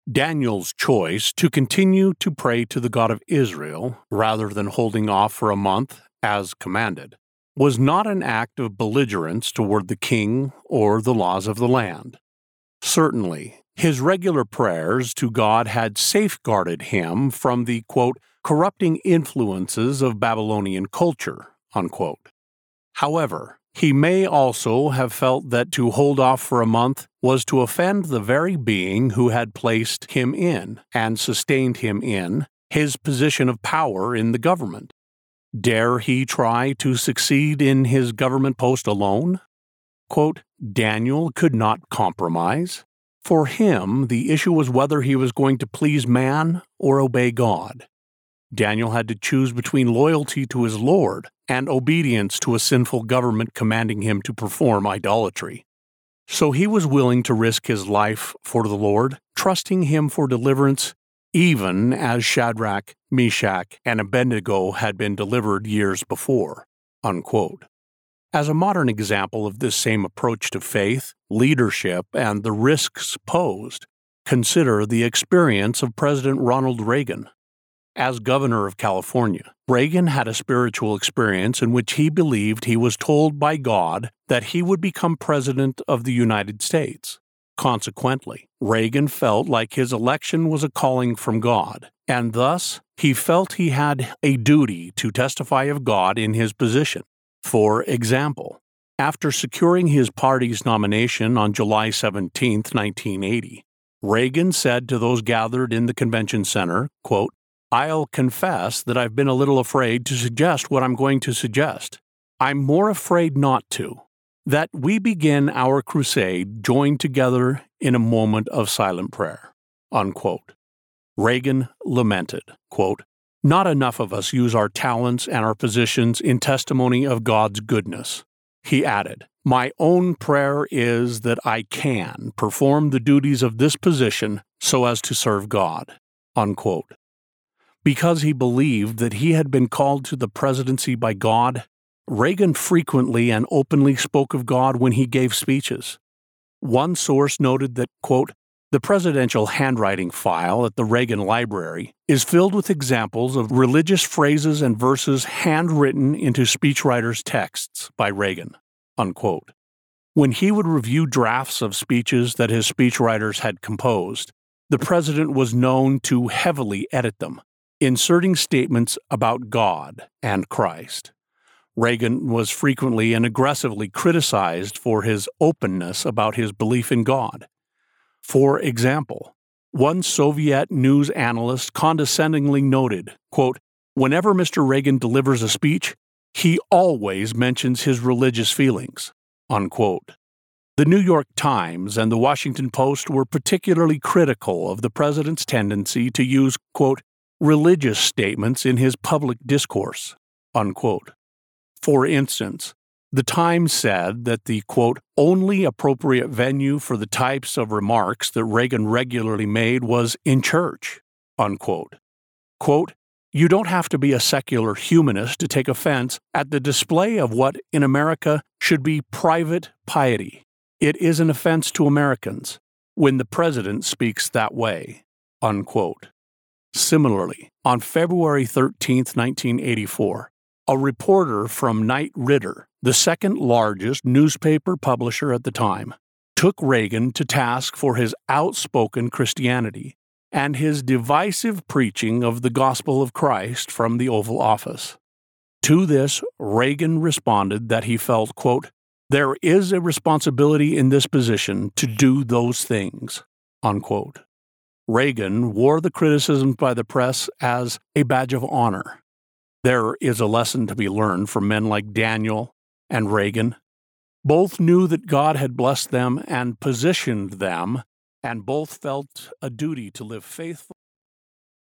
Daniel's choice to continue to pray to the God of Israel rather than holding off for a month, as commanded, was not an act of belligerence toward the king or the laws of the land. Certainly, his regular prayers to God had safeguarded him from the, quote, corrupting influences of Babylonian culture, unquote. However, he may also have felt that to hold off for a month was to offend the very being who had placed him in, and sustained him in, his position of power in the government. Dare he try to succeed in his government post alone? Quote, Daniel could not compromise. For him, the issue was whether he was going to please man or obey God. Daniel had to choose between loyalty to his Lord and obedience to a sinful government commanding him to perform idolatry. So he was willing to risk his life for the Lord, trusting him for deliverance, even as Shadrach, Meshach, and Abednego had been delivered years before, unquote. As a modern example of this same approach to faith, leadership, and the risks posed, consider the experience of President Ronald Reagan. As governor of California, Reagan had a spiritual experience in which he believed he was told by God that he would become president of the United States. Consequently, Reagan felt like his election was a calling from God, and thus he felt he had a duty to testify of God in his position. For example, after securing his party's nomination on July 17, 1980, Reagan said to those gathered in the convention center, quote, I'll confess that I've been a little afraid to suggest what I'm going to suggest. I'm more afraid not to. That we begin our crusade joined together in a moment of silent prayer, unquote. Reagan lamented, quote, Not enough of us use our talents and our positions in testimony of God's goodness. He added, My own prayer is that I can perform the duties of this position so as to serve God, unquote. Because he believed that he had been called to the presidency by God, Reagan frequently and openly spoke of God when he gave speeches. One source noted that, quote, the presidential handwriting file at the Reagan Library is filled with examples of religious phrases and verses handwritten into speechwriters' texts by Reagan, unquote. When he would review drafts of speeches that his speechwriters had composed, the president was known to heavily edit them, inserting statements about God and Christ. Reagan was frequently and aggressively criticized for his openness about his belief in God. For example, one Soviet news analyst condescendingly noted, quote, Whenever Mr. Reagan delivers a speech, he always mentions his religious feelings, unquote. The New York Times and the Washington Post were particularly critical of the president's tendency to use, quote, religious statements in his public discourse, unquote. For instance, the Times said that the, quote, only appropriate venue for the types of remarks that Reagan regularly made was in church, unquote. Quote, You don't have to be a secular humanist to take offense at the display of what in America should be private piety. It is an offense to Americans when the president speaks that way, unquote. Similarly, on February 13, 1984, a reporter from Knight Ridder, the second largest newspaper publisher at the time, took Reagan to task for his outspoken Christianity and his divisive preaching of the gospel of Christ from the Oval Office. To this, Reagan responded that he felt, quote, There is a responsibility in this position to do those things, unquote. Reagan wore the criticisms by the press as a badge of honor. There is a lesson to be learned from men like Daniel and Reagan. Both knew that God had blessed them and positioned them, and both felt a duty to live faithfully